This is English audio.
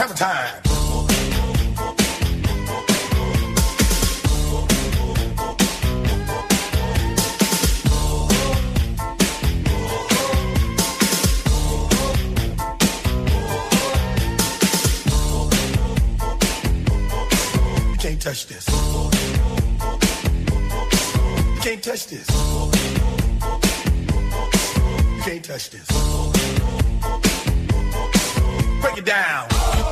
Summertime. You can't touch this. You can't touch this. You can't touch this. Break it down.